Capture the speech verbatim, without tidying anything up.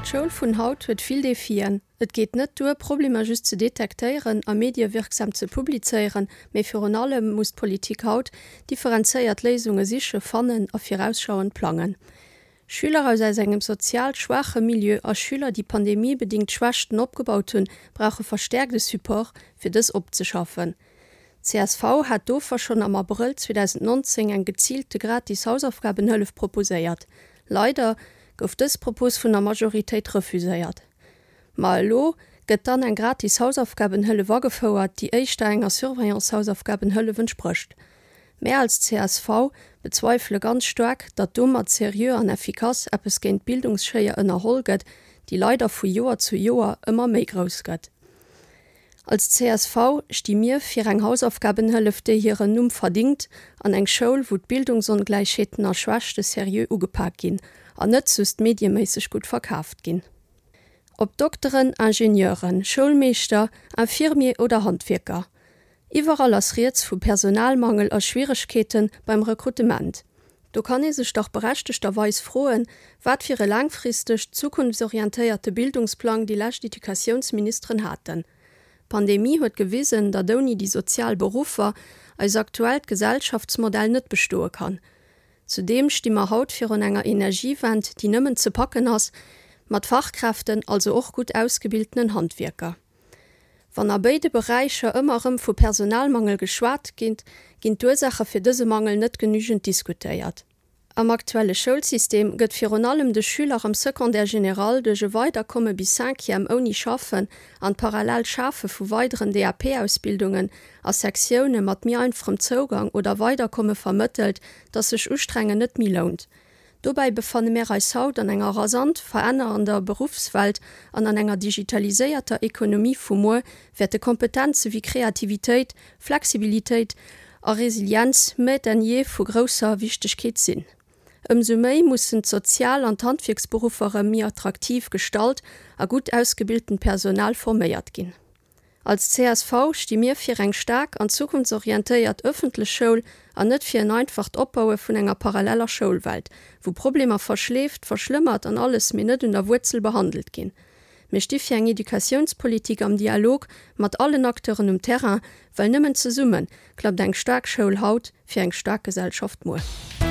Schul vun Haut huet viel defiieren. Et geht net dur Probleme just zu detekteieren a mediewirksam zu publizeieren, méi fir an allem muss Politik haut differenzeiert Lesungen siche fannen a firausschauen planen. Schüler aus als engem sozial schwache Milieu a Schüler, die Pandemie bedingt Schwächten opgebaut hun, brauche verstärkte Support fir das opzeschaffen. C S V hat dofer schon am April zwanzig neunzehn eng gezielte gratis Hausaufgabenhëlf proposéiert. Leider gouf des Propos vun der Majoritéit refuséiert. Mal lo gëtt dann eng gratis Hausaufgabenhëlle wagefauerert, die éichter enger Surveillance-Hausaufgabenhëlle wënschprcht. Mehr als C S V bezweifle ganz stark, dat dummer serieux an effikaz appes géint Bildungsschéier ënnerholget, die leider vu Joer zu Joer ëmmer méi gros gëtt. Als C S V stimmier fir eng Hausaufgabenhëllef déi hire Numm verdingt an eng Schoul, wo d Bildungsongleichheeten a schwächte serieux ugepackt ginn, an net zust mediemäßig gut verkauft ginn. Ob Doktoren, Ingenieuren, Schulmeister, Infirmier oder Handwerker. Iwerall as Riets vu Personalmangel a Schwierigkeiten beim Rekrutement. Du kann es sich doch berechtigterweise frohen, wat für langfristig zukunftsorientierte Bildungsplan die Lehrstedikationsministerin hatten. Pandemie huet gewissen, dat doni die Sozialberufer als aktuell Gesellschaftsmodell net bestohe kann. Zudem stimmer haut fir an enger Energiewand, die nëmmen ze packen ass, mat Fachkräften also och gut ausgebildeten Handwerker. Wann a beide Bereiche ëmmerem vu Personalmangel geschwaart ginnt, ginnt d'Ursache fir dëse Mangel net genügend diskutéiert. Am aktuelle Schulsystem gëtt fir an allem de Schüler am Sekundär General de je weiterkomme bis cinquième oni schaffen an parallel Schafe vu weiteren D A P-Ausbildungen a Sektionen mat mir einfachem Zugang oder weiterkomme vermittelt, dat sech ustrenge net mi lohnt. Dobei befanne mehr als Haut an enger rasant verändernder Berufswelt an an enger digitaliséierter Ökonomie vumor werte Kompetenze wie Kreativität, Flexibilität a Resilienz met en je vu grosser Wichtigkeit sinn. Umso méi mussssen Sozial- und Handwerksberufere mir attraktiv gestalt a gut ausgebildeten Personal forméiert ginn. Als C S V stimmier fir eng stark an zukunftsorientéiert öffentlich Schul an net fir en einfach Opbaue vun enger paralleller Schulwelt, wo Probleme verschläft, verschlimmert an alles mir net in der Wurzel behandelt gin. Me stifir eng Edukationspolitik am Dialog mat allen Akteuren um Terrain, weil nimmen ze summen, klappt eng stark Schulhaut fir eng stark Gesellschaft mo.